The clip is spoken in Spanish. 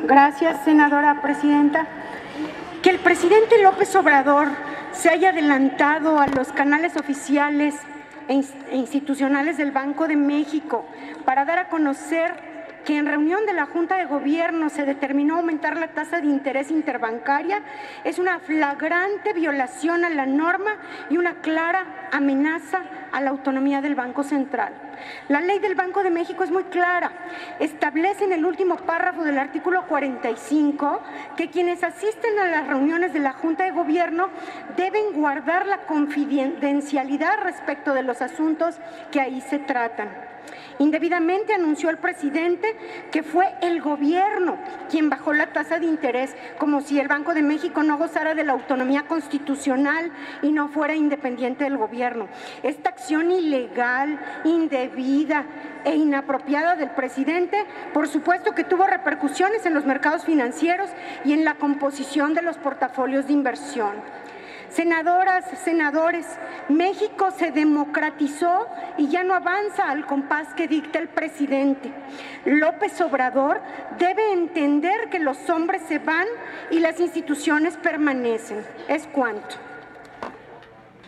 Gracias, senadora presidenta. Que el presidente López Obrador se haya adelantado a los canales oficiales e institucionales del Banco de México para dar a conocer que en reunión de la Junta de Gobierno se determinó aumentar la tasa de interés interbancaria es una flagrante violación a la norma y una clara amenaza a la autonomía del Banco Central. La ley del Banco de México es muy clara. Establece en el último párrafo del artículo 45 que quienes asisten a las reuniones de la Junta de Gobierno deben guardar la confidencialidad respecto de los asuntos que ahí se tratan. Indebidamente anunció el presidente que fue el gobierno quien bajó la tasa de interés, como si el Banco de México no gozara de la autonomía constitucional y no fuera independiente del gobierno. Esta acción ilegal, indebida e inapropiada del presidente, por supuesto que tuvo repercusiones en los mercados financieros y en la composición de los portafolios de inversión. Senadoras, senadores, México se democratizó y ya no avanza al compás que dicta el presidente. López Obrador debe entender que los hombres se van y las instituciones permanecen. Es cuanto.